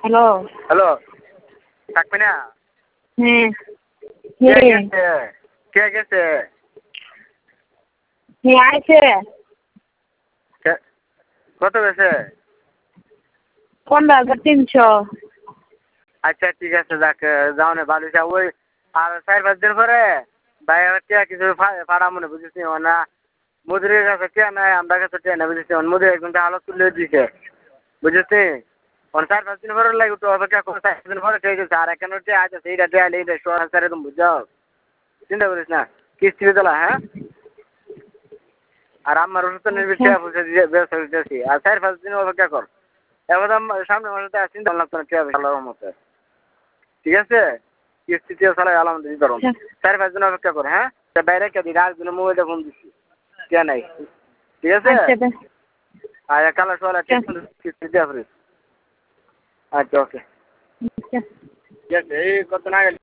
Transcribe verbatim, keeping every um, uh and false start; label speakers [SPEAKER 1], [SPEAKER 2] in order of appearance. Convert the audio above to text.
[SPEAKER 1] Hello
[SPEAKER 2] hello থাকবে না?
[SPEAKER 1] হ্যাঁ
[SPEAKER 2] কে
[SPEAKER 1] হ্যাঁ
[SPEAKER 2] গেছে কে গেছে
[SPEAKER 1] হ্যাঁ আইছে
[SPEAKER 2] কে- কত গেছে?
[SPEAKER 1] পনেরো হাজার তিনশো।
[SPEAKER 2] আচ্ছা ঠিক আছে যাক যাও না ভালো যা ওই আর চার পাঁচ দিন পরে ভাই টিয়া কিছু ফাড়া মনে বুঝেছি না মুদিরের কাছে টিয়া নাই আমরা কাছে টিয়া নাই বুঝেছি মুদির একদম হালত তুলে দিছে বুঝেছি চার পাঁচ দিন পরে লাগে তো অপেক্ষা করে চার দিন পরে ঠিক আছে আর এখানে টিয়া আছে সেইটা টিয়া নেই সরাসরি তুমি বুঝাও চিন্তা করিস না কিস্তি দিলা হ্যাঁ আর আমার ওষুধ নিবি টিয়া পয়সা দিয়ে ব্যবসা করতেছি আর চার পাঁচ দিন অপেক্ষা কর এবার সামনে মাসে চিন্তা করলাম তোর টিয়া ভালোর মতো ঠিক আছে কিস্তি টিয়া চালাই আলহামদুলিল্লাহ ধরুন চার পাঁচ দিন অপেক্ষা কর হ্যাঁ বাইরে কে দিন আরেকদিন মোবাইলটা ফোন দিচ্ছি টিয়া নাই ঠিক আছে আর কালো সোয়ালা কিস্তি দিয়া ফ্রিজ আচ্ছা ওকে ঠিক আছে এই কত না গেলে